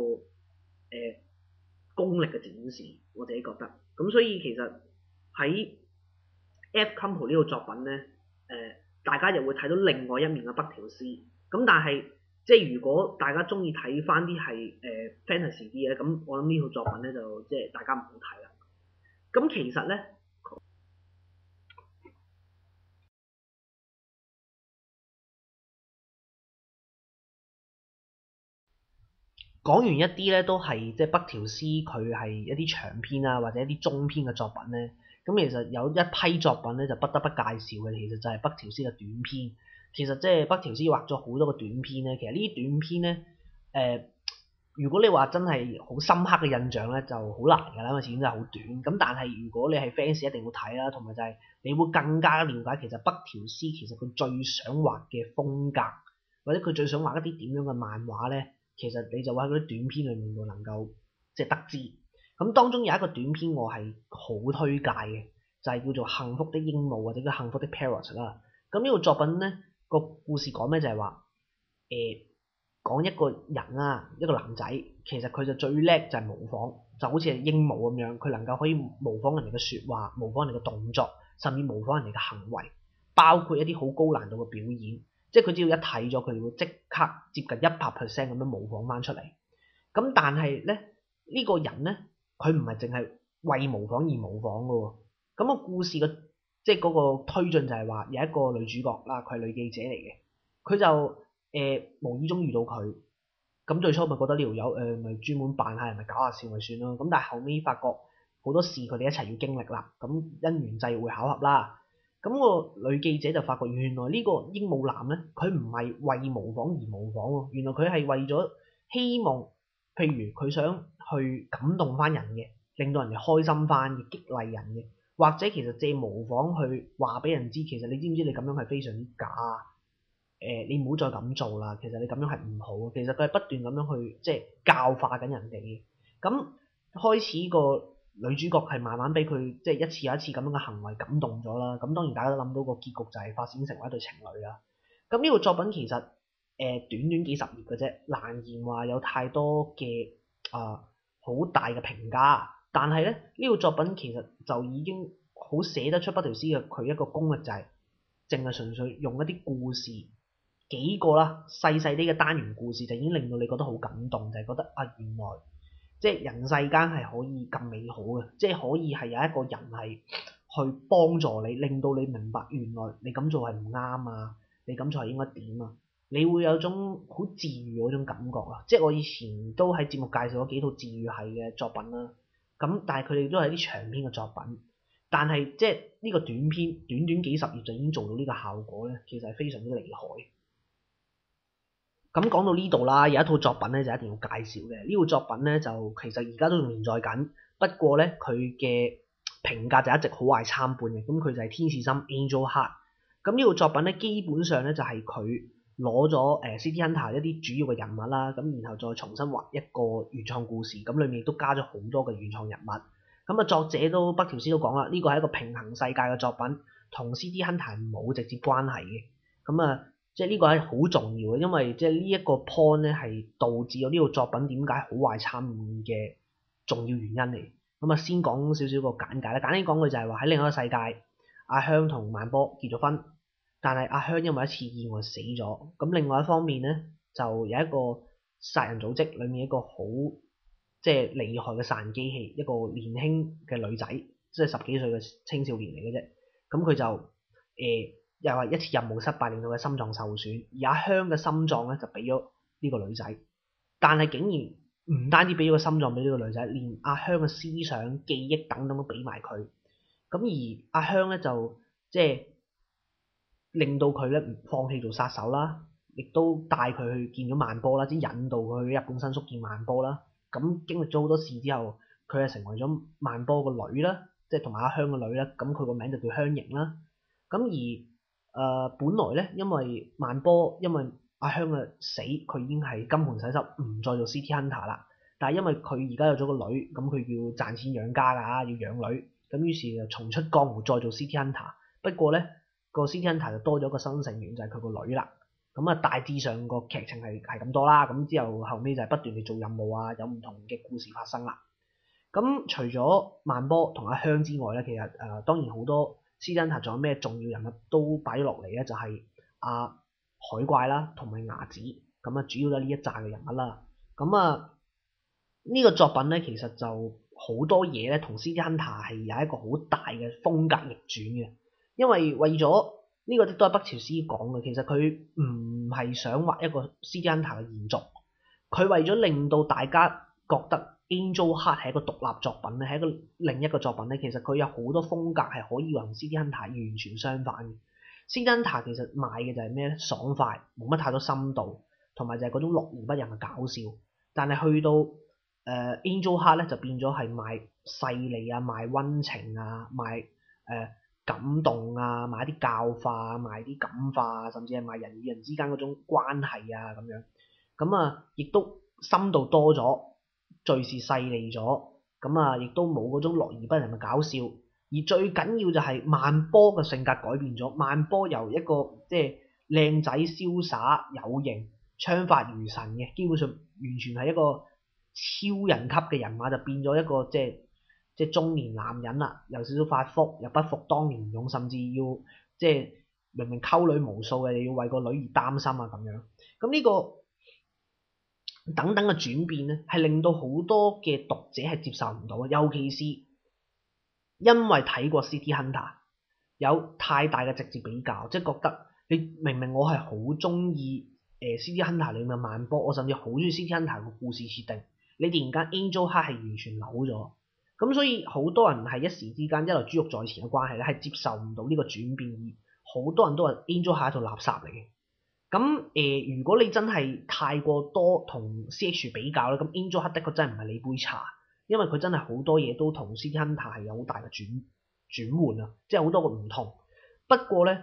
功力嘅展示，我自己覺得。咁所以其實喺 F Compo 呢個作品咧，大家又會睇到另外一面嘅北條司。咁但係即係如果大家中意睇翻啲係fantasy 啲嘅，咁我諗呢套作品咧就即係大家唔好睇啦。咁其實咧講完一啲咧都係即係北條司佢係一啲長篇啊或者一啲中篇嘅作品咧，咁其實有一批作品咧就不得不介紹嘅，其實就係北條司嘅短篇。其實即係北條司畫咗好多個短篇咧，其實呢啲短篇咧如果你話真係好深刻嘅印象咧，就好難㗎啦，因為始終真係好短。咁但係如果你係 fans 一定會睇啦，同埋就係你會更加了解其實北條司其實佢最想畫嘅風格，或者佢最想畫一啲點樣嘅漫畫咧，其實你就會喺嗰啲短篇裏面會能夠即係得知。咁當中有一個短篇我係好推介嘅，就係叫做《幸福的鸚鵡》或者叫《幸福的 Parrot》啦。咁呢個作品咧個故事講咩就係話講一個人啦，一個男仔，其實佢就最叻就係模仿，就好似係鸚鵡咁樣，佢能夠可以模仿人哋嘅説話，模仿人哋嘅動作，甚至模仿人哋嘅行為，包括一啲好高難度嘅表演，即係佢只要一睇咗，佢會即刻接近100% 咁樣模仿翻出嚟。咁但係咧呢個人咧，佢唔係淨係為模仿而模仿嘅喎。咁個故事嘅即係嗰個推進就係話有一個女主角啦，佢係女記者嚟嘅，佢就無意中遇到佢，咁最初咪覺得呢條友咪專門扮下人咪搞下笑咪算咯，咁但係後尾發覺好多事佢哋一齊要經歷啦，咁因緣際會巧合啦，咁個女記者就發覺原來呢個鸚鵡男咧，佢唔係為模仿而模仿喎，原來佢係為咗希望，譬如佢想去感動翻人嘅，令到人哋開心翻嘅，激勵人嘅，或者其實借模仿去話俾人知，其實你知唔知你咁樣係非常之假啊？你唔好再咁做啦，其實你咁樣係唔好，其實佢係不斷咁樣去即係教化緊人哋嘅。咁開始個女主角係慢慢俾佢即係一次又一次咁樣嘅行為感動咗啦。咁當然大家都諗到個結局就係發展成為一對情侶啦。咁呢個作品其實短短幾十頁嘅啫，難言話有太多嘅好大嘅評價。但係咧呢個作品其實就已經好寫得出北條司嘅佢一個功力，就係淨係純粹用一啲故事。幾個啦，細細啲嘅單元故事就已經令到你覺得好感動，就係覺得原來即係人世間係可以咁美好嘅，即係可以係有一個人係去幫助你，令到你明白原來你咁做係唔啱啊，你咁做係應該點啊，你會有種好治癒嗰種感覺啊！即係我以前都喺節目介紹咗幾套治癒系嘅作品啦，咁但係佢哋都係啲長篇嘅作品，但係即係呢個短篇短短幾十頁就已經做到呢個效果咧，其實係非常之厲害。咁講到呢度啦，有一套作品咧就一定要介紹嘅。呢套作品咧就其實而家都仲連載緊，不過咧佢嘅評價就一直好壞參半嘅。咁佢就係天使心 Angel Heart。咁呢套作品咧基本上咧就係佢攞咗City Hunter 一啲主要嘅人物啦，咁然後再重新畫一個原創故事，咁裡面亦都加咗好多嘅原創人物。咁作者都北條司都講啦，呢個係一個平衡世界嘅作品，同 City Hunter 冇直接關係嘅。咁即係呢個係好重要嘅，因為即係呢一個 point 咧係導致咗呢個作品點解好壞參半嘅重要原因嚟。咁先講少少個簡介啦。簡單講句就係話喺另一個世界，阿香同萬波結咗婚，但係阿香因為一次意外死咗。咁另外一方面咧，就有一個殺人組織裡面一個好即係厲害嘅殺人機器，一個年輕嘅女仔，即係10幾歲嘅青少年嚟嘅啫。咁佢就又係一次任務失敗，令到佢心臟受損，而阿香嘅心臟咧就俾咗呢個女仔，但係竟然唔單止俾咗個心臟俾呢個女仔，連阿香嘅思想、記憶等等都俾埋佢。咁而阿香咧就即係令到佢咧唔放棄做殺手啦， 亦都帶佢去見咗萬波啦，即係引導佢去日本新宿見萬波啦。咁經歷咗好多事之後，佢係成為咗萬波個女啦，即係同埋阿香個女啦。咁佢個名就叫香凝啦。咁而本來咧，因為萬波因為阿香嘅死，佢已經係金盆洗手，唔再做 City Hunter 啦。但係因為佢而家有咗個女，咁佢要賺錢養家㗎，要養女。咁於是就重出江湖，再做 City Hunter。不過咧，個 City Hunter 就多咗個新成員，就係佢個女啦。咁啊，大致上個劇情係咁多啦。咁之後後尾就係不斷地做任務啊，有唔同嘅故事發生啦。咁除咗萬波同阿香之外咧，其實當然好多 City Hunter 仲有咩重要人物都擺落嚟咧，就係阿海怪啦，同埋牙子。咁啊，主要都係呢一紮嘅人物啦。咁啊，呢個作品咧，其實就好多嘢咧，同 City Hunter 係有一個好大嘅風格逆轉嘅。因為為咗呢個都係北條司講嘅，其實佢唔係想畫一個 City Hunter 嘅延續，佢為咗令到大家覺得 Angel Heart 係一個獨立作品咧，係一個另一個作品咧，其實佢有好多風格係可以同 City Hunter 完全相反嘅。City Hunter 其實賣嘅就係咩咧？爽快，冇乜太多深度，同埋就係嗰種樂而不淫嘅搞笑。但係去到Angel Heart 咧，就變咗係賣細膩啊，賣溫情啊，賣感動啊，賣啲教化，賣啲感化，甚至係賣人與人之間嗰種關係啊咁樣。咁啊，亦都深度多咗，敘事細膩咗。咁啊，亦都冇嗰種樂而不淫嘅搞笑。而最緊要就係萬波嘅性格改變咗，萬波由一個即係靚仔瀟灑有型、槍法如神嘅，基本上完全係一個超人級嘅人馬，就變咗一個即係中年男人啦，有少少發福，又不復當年勇，甚至要即係明明溝女無數嘅，你要為個女而擔心啊咁樣。咁呢個等等嘅轉變咧，係令到好多嘅讀者係接受唔到，尤其是因為睇過 City Hunter 有太大嘅直接比較，即係覺得你明明我係好中意City Hunter 裏面嘅萬波，我甚至好中意 City Hunter 個故事設定，你突然間 Angel Heart 係完全扭咗。咁所以好多人係一時之間，一來豬肉在前嘅關係咧，係接受唔到呢個轉變，而好多人都話 Angel 係一套垃圾嚟嘅。咁如果你真係太過多同 CH 比較咧，咁 Angel 黑的確真係唔係你杯茶，因為佢真係好多嘢都同 City Hunter 係有好大嘅轉換啊，即係好多個唔同。不過咧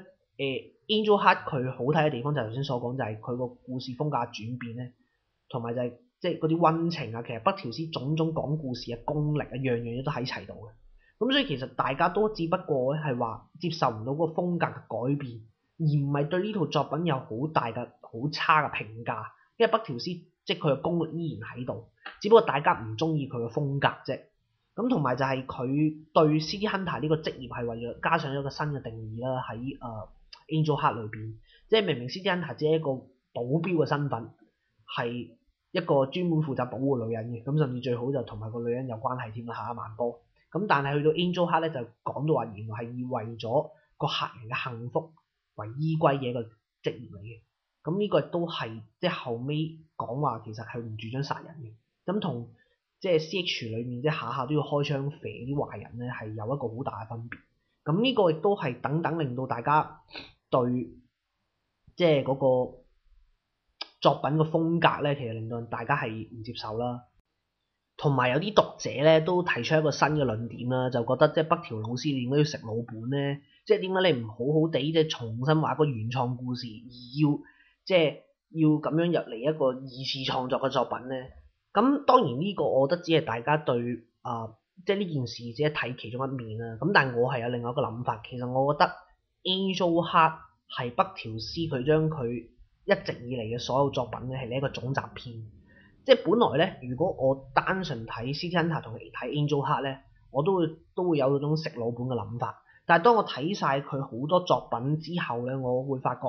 Angel 黑佢好睇嘅地方就係頭先所講，就係佢個故事風格轉變咧，同埋就係即係嗰啲溫情啊，其實北條司種種講故事嘅功力啊，樣樣嘢都喺齊度嘅。咁所以其實大家都只不過咧係話接受唔到嗰個風格嘅改變，而唔係對呢套作品有好大嘅好差嘅評價。因為北條司即係佢嘅功力依然喺度，只不過大家唔中意佢嘅風格啫。咁同埋就係佢對 City Hunter 呢個職業係為咗加上一個新嘅定義啦，喺Angel Heart 裏邊，即係明明 City Hunter 只係一個保鏢嘅身份，係一個專門負責保護女人嘅，咁甚至最好就同埋個女人有關係添啦，下一萬波。咁但係去到 Angel Heart 咧，就講到話原來係以為咗個客人嘅幸福為依歸嘅一個職業嚟嘅。咁呢個都係即係後尾講話其實係唔主張殺人嘅。咁同即係 CH 裏面即係下下都要開槍射啲壞人咧，係有一個好大嘅分別。咁呢個亦都係等等令到大家對即係嗰個作品嘅風格咧，其實令到大家係唔接受啦。同埋有啲讀者咧都提出一個新嘅論點啦，就覺得即係北條老師點解要食老本咧？即係點解你唔好好地即係重新畫個原創故事，而要即係要咁樣入嚟一個二次創作嘅作品咧？咁當然呢個我覺得只係大家對即係呢件事只係睇其中一面啦。咁但係我係有另外一個諗法，其實我覺得 Angel Heart 係北條司佢將佢一直以嚟嘅所有作品咧係呢一個總集篇。即係本來咧，如果我單純睇 City Hunter 同嚟睇 Angel Heart 咧，我都會有嗰種食老本嘅諗法。但係當我睇晒佢好多作品之後咧，我會發覺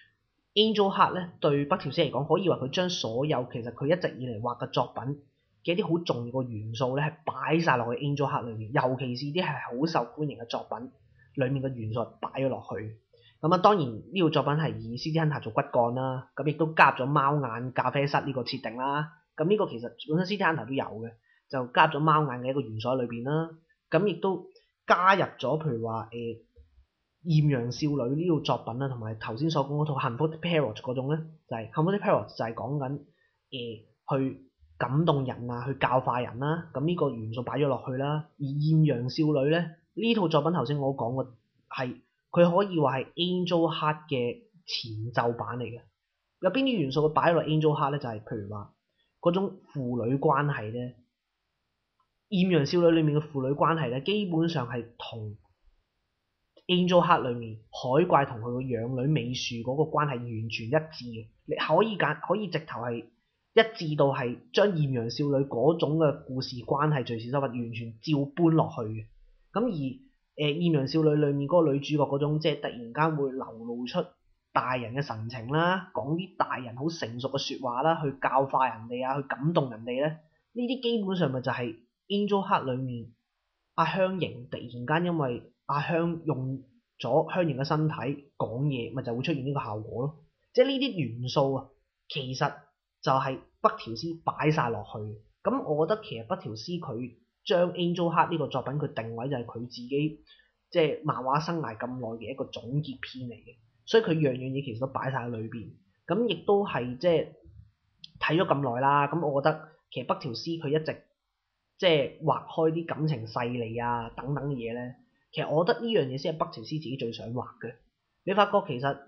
Angel Heart 咧對北條司嚟講，可以話佢將所有其實佢一直以嚟畫嘅作品嘅一啲好重要嘅元素咧，係擺晒落去 Angel Heart 裏面，尤其是啲係好受歡迎嘅作品裏面嘅元素擺咗落去。咁啊，當然呢套作品係以 City Hunter 做骨幹啦，咁亦都加入咗貓眼咖啡室呢個設定啦。咁呢個其實本身 City Hunter 都有嘅，就加入咗貓眼嘅一個元素喺裏邊啦。咁亦都加入咗譬如話豔陽少女呢套作品啦，同埋頭先所講嗰套幸福的 Parrot 嗰種咧，就係幸福的 Parrot 就係講緊去感動人啊，去教化人啦，咁呢個元素擺咗落去啦。而豔陽少女咧呢套作品頭先我講過係佢可以話係 Angel Heart 嘅前奏版嚟嘅。有邊啲元素佢擺落 Angel Heart 咧？就係譬如話嗰種父女關係咧，豔陽少女裏面嘅父女關係咧，基本上係同 Angel Heart 裏面海怪同佢個養女美樹嗰個關係完全一致嘅。你可以直頭係一致到係將豔陽少女嗰種嘅故事關係敘事手法完全照搬落去嘅。咁而豔陽少女裏面嗰個女主角嗰種即係突然間會流露出大人嘅神情啦，講啲大人好成熟嘅説話啦，去教化人哋啊，去感動人哋咧，呢啲基本上咪就係 Angel Heart 裏面阿香凝突然間因為阿香用咗香凝嘅身體講嘢，咪就會出現呢個效果咯。即係呢啲元素啊，其實就係北條司擺晒落去。咁我覺得其實北條司佢將 Angel Heart 呢個作品佢定位就係佢自己即係漫畫生涯咁耐嘅一個總結篇嚟嘅，所以佢樣嘢其實都擺晒喺裏邊。咁亦都係即係睇咗咁耐啦。咁我覺得其實北條司佢一直即係畫開啲感情細膩啊等等嘅嘢咧，其實我覺得呢樣嘢先係北條司自己最想畫嘅。你發覺其實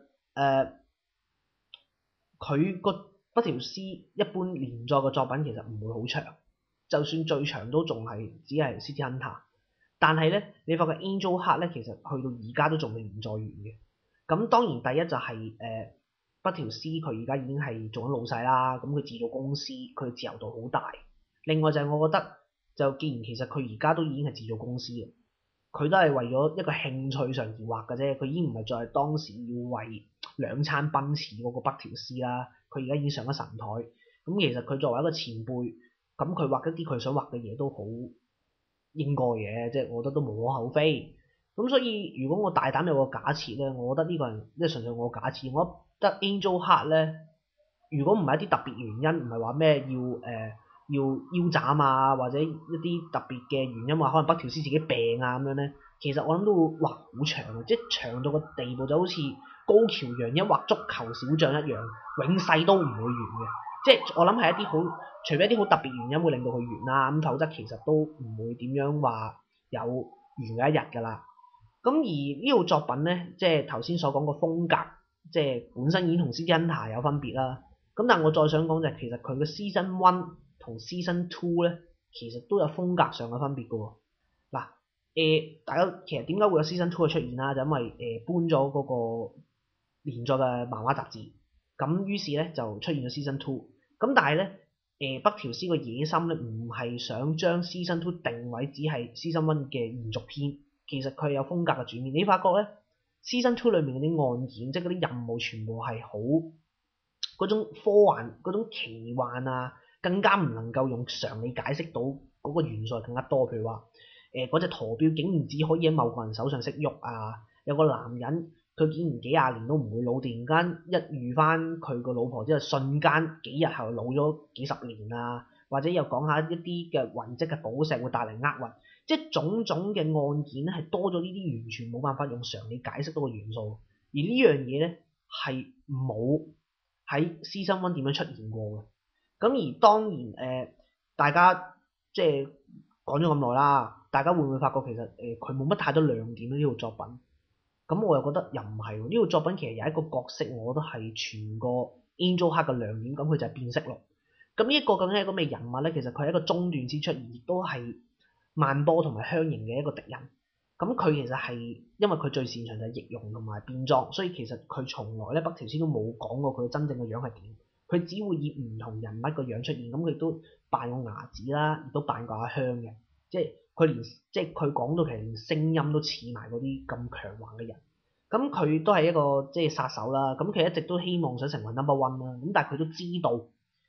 佢個北條司一般連載嘅作品其實唔會好長，就算最長都仲係只係 City Hunter。但係咧，你發覺 Angel Heart 咧，其實去到而家都仲未連載完嘅。咁當然第一就係北條司佢而家已經係做緊老細啦，咁佢自造公司，佢自由度好大。另外就係我覺得就既然其實佢而家都已經係自造公司嘅，佢都係為咗一個興趣上而畫嘅啫，佢已經唔係再係當時要為兩餐奔馳嗰個北條司啦。佢而家已經上咗神台，咁其實佢作為一個前輩，咁佢畫一啲佢想畫嘅嘢都好應該嘅，即係我覺得都無可厚非。咁所以如果我大膽有個假設咧，我覺得呢個人即係純粹我假設，我覺得 Angel Heart 咧，如果唔係一啲特別原因，唔係話咩要腰斬啊，或者一啲特別嘅原因話可能北條司自己病啊咁樣咧，其實我諗都會畫好長嘅，即係長到個地步就好似高橋陽一畫足球小將一樣，永世都唔會完嘅。即係我諗係一啲好，除非一啲好特別原因會令到佢完啦，咁否則其實都唔會點樣話有完嘅一日㗎啦。咁而呢套作品咧，即係頭先所講個風格，即係本身已經同 City Hunter 有分別啦。咁但係我再想講就係其實佢嘅 Season 1同 Season 2咧，其實都有風格上嘅分別嘅喎。嗱，大家其實點解會有 Season 2嘅出現啦？就因為搬咗嗰個連載嘅漫畫雜誌，咁於是咧就出現咗 Season 2。咁但係咧，北條司個野心咧唔係想將 Season 2定位只係 Season 1嘅延續篇，其實佢係有風格嘅轉變。你發覺咧 Season 2裏面嗰啲案件，即係嗰啲任務全部係好嗰種科幻、嗰種奇幻啊，更加唔能夠用常理解釋到嗰個元素更加多。譬如話嗰隻陀錶竟然只可以喺某個人手上識喐啊，有個男人佢竟然幾廿年都唔會老，突然間一遇翻佢個老婆之後，瞬間幾日後老咗幾十年啊，或者又講下一啲嘅魂跡嘅寶石會帶嚟厄運，即係種種嘅案件咧係多咗呢啲完全冇辦法用常理解釋到嘅元素，而呢樣嘢咧係冇喺 Season 1點樣出現過嘅。咁而當然大家即係講咗咁耐啦，大家會唔會發覺其實佢冇乜太多亮點呢套作品？咁我又覺得又唔係喎，呢套作品其實有一個角色，我覺得係全個 Angel Heart 嘅亮點，咁佢就係變色龍。咁呢一個究竟係一個咩人物咧？其實佢係一個中段先出現，亦都係萬波同埋香凝嘅一個敵人。咁佢其實係因為佢最擅長就係易容同埋變裝，所以其實佢從來咧北條司都冇講過佢真正嘅樣係點，佢只會以唔同人物個樣出現。咁佢亦都扮過牙子啦，亦都扮過阿香嘅，即係佢連即係佢講到其實連聲音都似埋嗰啲咁強橫嘅人。咁佢都係一個即係殺手啦。咁佢一直都希望想成為 No.1 啦。咁但係佢都知道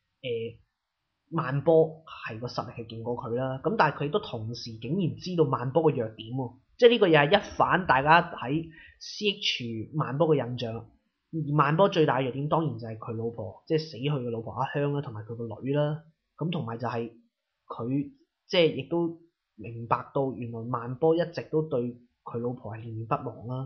萬波係個實力係勁過佢啦。咁但係佢都同時竟然知道萬波嘅弱點喎。即係呢個又係一反大家喺 CH 萬波嘅印象。而萬波最大嘅弱點當然就係佢老婆，即係死去嘅老婆阿香啦，同埋佢個女啦。咁同埋就係佢即係亦都明白到原來萬波一直都對佢老婆係念念不忘啦。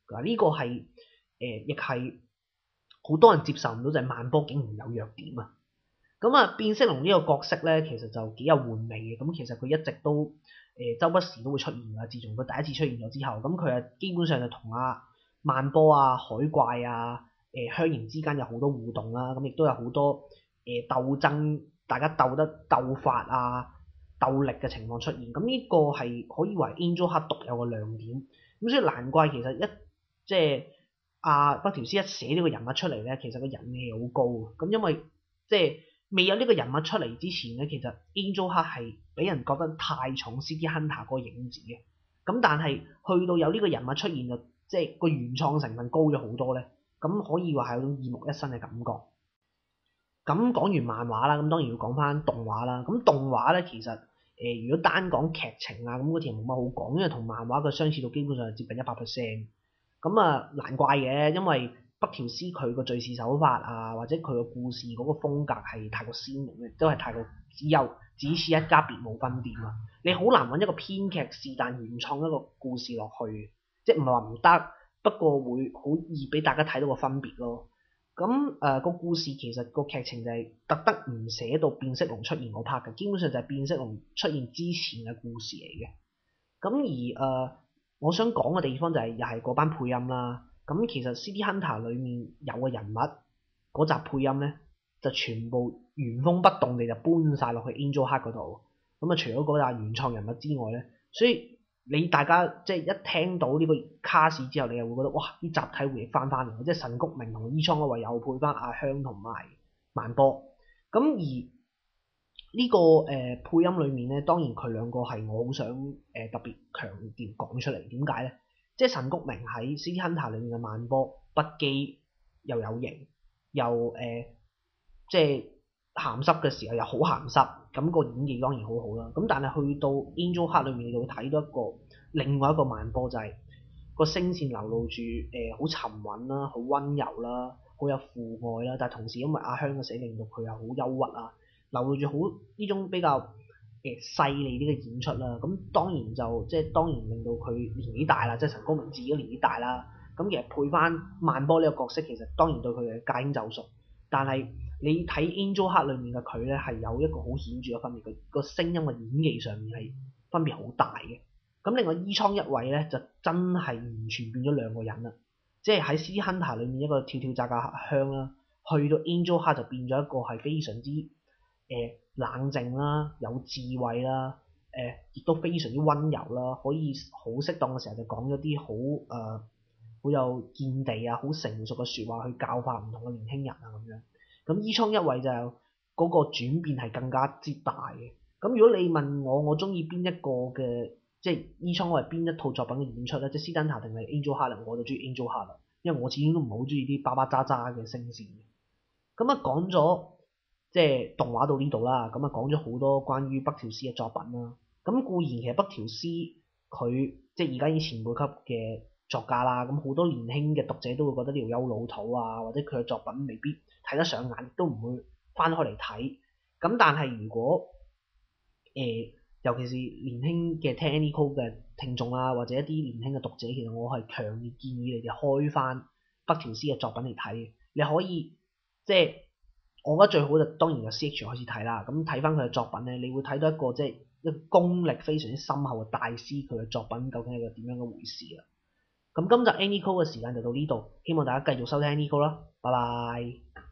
嗱，呢個係亦係好多人接受唔到，就係曼波竟然有弱點啊！咁啊，變色龍呢個角色咧，其實就幾有玩味嘅。咁其實佢一直都周不時都會出現㗎。自從佢第一次出現咗之後，咁佢啊基本上就同曼波啊、海怪啊、香凝之間有好多互動啦。咁亦都有好多鬥爭，大家鬥法啊、鬥力嘅情況出現。咁呢個係可以為 Angel Heart 獨有嘅亮點。咁所以難怪其實即係北條司一寫呢個人物出嚟咧，其實個人氣好高。咁因為即係未有呢個人物出嚟之前咧，其實 Angel Heart 係俾人覺得太重 City Hunter 嗰個影子嘅。咁但係去到有呢個人物出現就即係個原創成分高咗好多咧。咁可以話係有種耳目一新嘅感覺。咁講完漫畫啦，咁當然要講翻動畫啦。咁動畫咧其實如果單講劇情啊，咁嗰條冇乜好講，因為同漫畫嘅相似度基本上係接近 100%。咁啊難怪嘅，因為北條司佢個敘事手法啊，或者佢個故事嗰個風格係太過鮮明嘅，都係太過只此一家別無分店啊！你好難揾一個編劇是但原創一個故事落去，即係唔係話唔得，不過會好易俾大家睇到個分別咯。咁個故事其實個劇情就係特登唔寫到變色龍出現嗰 part 嘅，基本上就係變色龍出現之前嘅故事嚟嘅。咁而我想講嘅地方就係又係嗰班配音啦。咁其實 City Hunter 裡面有嘅人物嗰集配音咧，就全部原封不動地就搬晒落去 Angel Heart 嗰度。咁啊，除咗嗰紮原創人物之外咧，所以大家即係一聽到呢個卡士之後，你又會覺得哇！啲集體回憶翻嚟，即係神谷明同伊倉嗰位又配翻阿香同埋曼波。咁而呢個配音裡面咧，當然佢兩個係我好想特別強調講出嚟。點解咧？即係神谷明喺 City Hunter 裡面嘅曼波不羈又有型，又即係鹹濕嘅時候又好鹹濕，咁個演技當然好好啦。咁但係去到 Angel Heart 裡面，你就會睇到另外一個曼波，就係個聲線流露住好沉穩啦、好溫柔啦、好有父愛啦，但係同時因為阿香嘅死令到佢又好憂鬱啊，流露住好呢種比較細膩啲嘅演出啦。咁當然就即係當然令到佢年紀大啦，即係神谷明自己年紀大啦。咁其實配翻曼波呢個角色，其實當然對佢嘅駕輕就熟，但係你睇 Angel Heart 裡面嘅佢咧，係有一個好顯著嘅分別，佢個聲音嘅演技上面係分別好大嘅。咁另外伊倉一位咧就真係完全變咗兩個人啦，即係喺 City Hunter 裡面一個跳跳扎嘅香啦，去到 Angel Heart 就變咗一個係非常之冷靜啦、有智慧啦、亦都非常之溫柔啦，可以好適當嘅時候就講咗啲好有見地啊、好成熟嘅説話去教化唔同嘅年輕人啊咁樣。咁伊倉一位就嗰個轉變係更加之大嘅。咁如果你問我中意邊一個嘅，即係伊倉我係邊一套作品嘅演出咧，即係 City Hunter 定係 Angel Heart， 我就中意 Angel Heart 啦，因為我始終都唔係好中意啲巴巴喳喳嘅聲線嘅。咁啊講咗即係動畫到呢度啦，咁啊講咗好多關於北條司嘅作品啦。咁固然其實北條司佢即係而家已經前輩級嘅作家啦，咁好多年輕嘅讀者都會覺得呢條友老土啊，或者佢嘅作品未必睇得上眼，都唔會翻開嚟睇。咁但係如果尤其是年輕嘅聽 Anyco 嘅聽眾啦，或者一啲年輕嘅讀者，其實我係強烈建議你哋開翻北條司嘅作品嚟睇。你可以即係我覺得最好就當然由 CH 開始睇啦。咁睇翻佢嘅作品咧，你會睇到一個即係一個功力非常之深厚嘅大師，佢嘅作品究竟係個點樣嘅回事啦。咁今集 Anyco 嘅時間就到呢度，希望大家繼續收聽 Anyco 啦，拜拜。